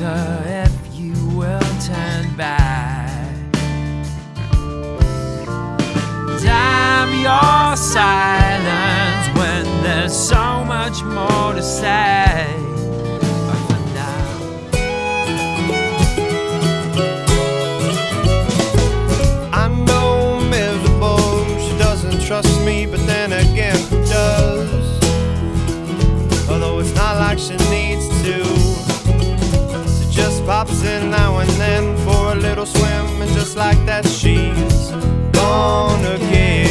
wonder if you will turn back. Damn your silence when there's so much more to say. But for now, I know I'm miserable, she doesn't trust me, but then again, who does? Although it's not like she needs to. She just pops in now and then for a little swim, and just like that she's gone again.